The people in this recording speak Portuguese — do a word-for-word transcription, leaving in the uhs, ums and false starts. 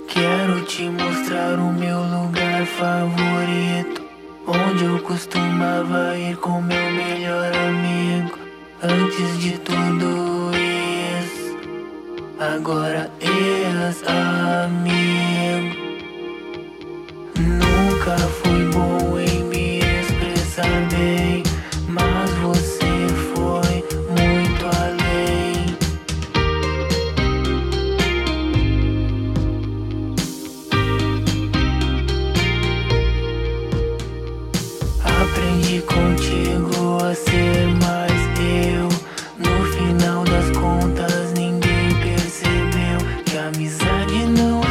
Quero te mostrar o meu lugar favorito, onde eu costumava ir com meu melhor amigo. Antes de tudo isso, agora és amigo. Nunca fui bom em me expressar bem, mas você foi muito além. Aprendi contigo a ser mais eu. No final das contas ninguém percebeu que a amizade não